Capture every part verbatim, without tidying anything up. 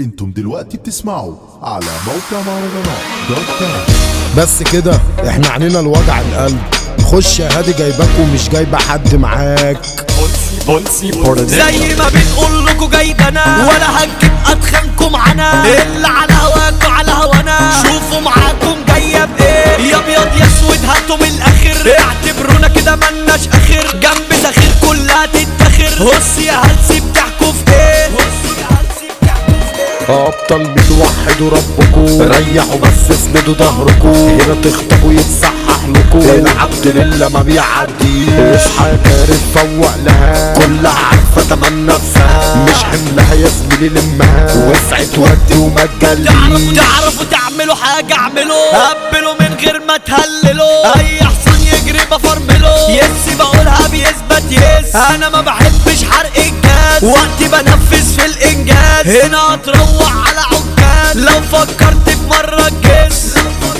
انتم دلوقتي بتسمعوا على موقع مهرجانات دوت كوم. بس كده احنا عنينا الوجع القلب. خش يا هادي جايبك ومش جايبه حد معاك. زي ما بنقول لكم جايبنا ولا هنجيب اتخنكم عنا اللي على هواكوا على هوانا. شوفوا معاكم جايه بايه يا ابيض يا اسود هاتوا من الاخر. اعتبرونا كده ملناش اخر جنب ساخير كلها تتاخر. هص يا هلسي بتحكوا في ايه؟ ابطال بتوحدوا ربكم ريحوا بس اسندوا ظهركم. هنا تخطبوا يتصحح لكم العبد لله ما بيعدي. اصحى يا كارث فوق لها كلها عارفه تمن نفسها مش حملها يا زميلي لمها وسعت ودي وما تجليش. تعرفوا تعرفوا تعملوا حاجه اعملوا قبلوا من غير ما تهللوا. اي حصان يجري بفرمله يس بقولها بيثبت يس. انا ما بحبش حرق الجاز وقتي بنفذ في الانجاز. هنا هتروح على عكاز لو فكرت في مره الجس.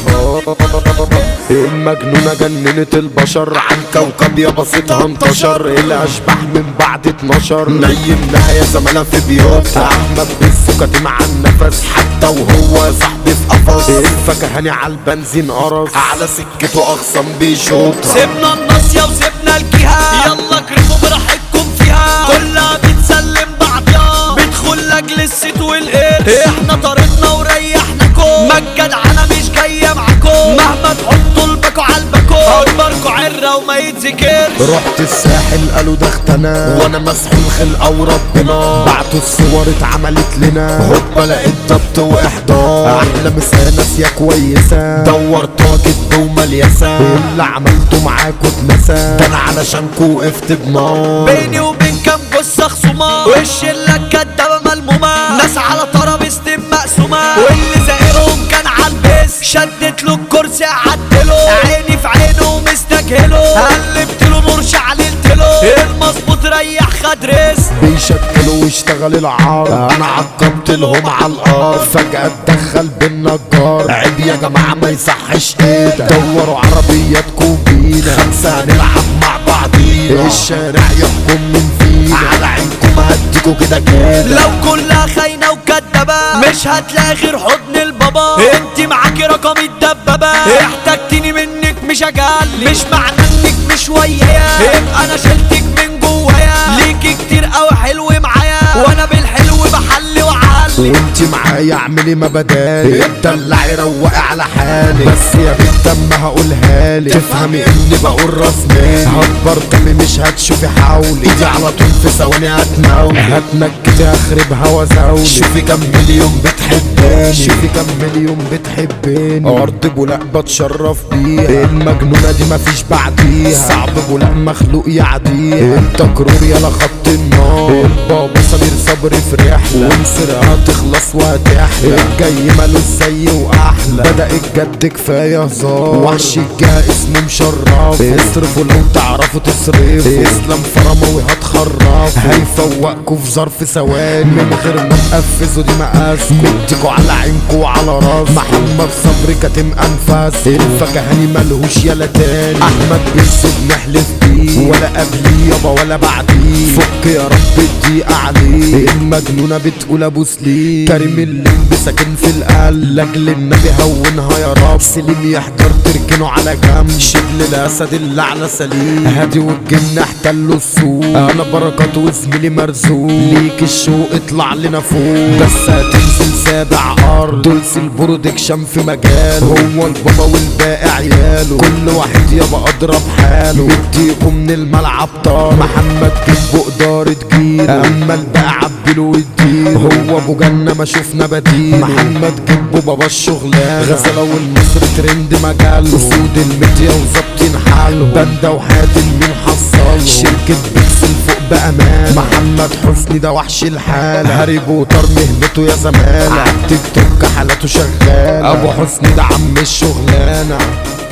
المجنونة جننت البشر عن كوكب يا بسيطها انتشر. الاشباح من بعد اتناشر نيمناها يا زمالة في بيوتها. احمد بالسكة مع النفس حتى وهو صاحبي في قفص. الفكهاني على البنزين قرص على سكته اغصان بيشوطها. سيبنا الناصية وسيبنا الجهة يلا اجرفوا براحتكم فيها. كلها بتسلم بعضيها بتدخل لاجل الست والقرش. احنا طريقنا وريحناكم ما الجدعنة مش جاية معاكم. مهما تحطوا الباكو عالباكو اكبركوا عرة وما يتذكرش. رحت الساحل قالوا ده اختنا وانا مسحول خلقه وربنا. بعتوا الصور اتعملت لنا هوبا لقيت ضبط واحضار. احلى مسا ناس يا كويسه دورتها كدب ومليسه. اللي عملته معاكوا اتنسى ده انا علشانكوا وقفت بنار. بيني وبين كام جثة خصومة والشلة الكدابة ملمومة. ناس على ترابيزة مقسومة واللي زائرهم كان عالبس. شدت له الكرسي قعدتله عيني في عينه ومستجهله. قلبتله نور شعللتله المظبوط ريح خد رزق. بيشكلوا واشتغل العار انا عقبت لهم على الارض. فجأة اتدخل بالنجار عيب يا جماعة ما يصحش كده. دوروا عربياتكم بينا خمسة هنلعب مع بعضينا. الشارع يحكم من فينا على عينكم هديكوا كده كده. لو كلها خاينة وكدابة مش هتلاقي غير حضن البابا. انت معاكي رقم الدبابة احتجتني منك مش اجل. مش معنى انك مش ويايا يبقى انا شلتك من جوايا. ليكي كتير اوي حلو معايا وانا بالحلو بحل وعلي. وانت معايا اعملي ما بدالي اتدلعي روقي على حالي. بس يا بنت اما هقولها لي تفهمي اني بقول راس مالي. هكبر دمي مش هتشوفي حولي ايدي على طول في ثواني هتناولي. هتنكدي اخربها وازاولي. شوفي كم مليون بتحبني شوفي كم مليون بتحبني. ارض بولاق بتشرف بيها المجنونة دي مفيش بعديها. صعب بولاق مخلوق يعديها. انت كرور يلا خط النار. البابا سمير صبري في رحلة ومسرقة تخلص وهتحلى. الجاي مالوش زي واحلى بدأ الجد كفاية هزار. وحش الجاه اسمه مشرف اصرفوا لو تعرفوا تصرفوا. اسلام فرموي هتخرفوا هيفوقكوا في ظرف ثواني من غير ما تقفزوا. دي مقاسكوا كنتكوا على عينكوا وعلى راس. محمد صبري كاتم انفاس الفكهاني ملهوش يلا تاني. احمد بيسو بنحلف بيه ولا قبليه يابا ولا بعديه. فك يا رب الضيقة عليه المجنونة بتقول ابو سليم. كريم اللمبي ساكن في القلب لاجل النبي هونها يا رب. سليم يحضر تركنه على جنب. شبل الاسد اللي على سليم هادي والجن احتلوا السوق. انا بركات وزميلي مرزوق ليك الشوق اطلع لنا فوق. بس هتنزل سابع ارض دولس البرودكشن في مجاله. هو البابا والباقي عياله كل واحد يابا اضرب حاله. بديكم من الملعب طار محمد جنبه ادارة جيل. اما الباقي عبله واديله هو ابو جنة ما شفنا بديل. محمد جنبه بابا الشغلانة غزالة والمصر ترند مجاله. اسود الميديا وظابطين حاله باندا وحاتم مين حصله. شركة بيكسل فوق بامان. محمد حسني ده وحش الحالة. هاري بوتر مهنته يا زمالة. عالتيك توك حالاته شغالة. ابو حسني ده عم الشغلانة.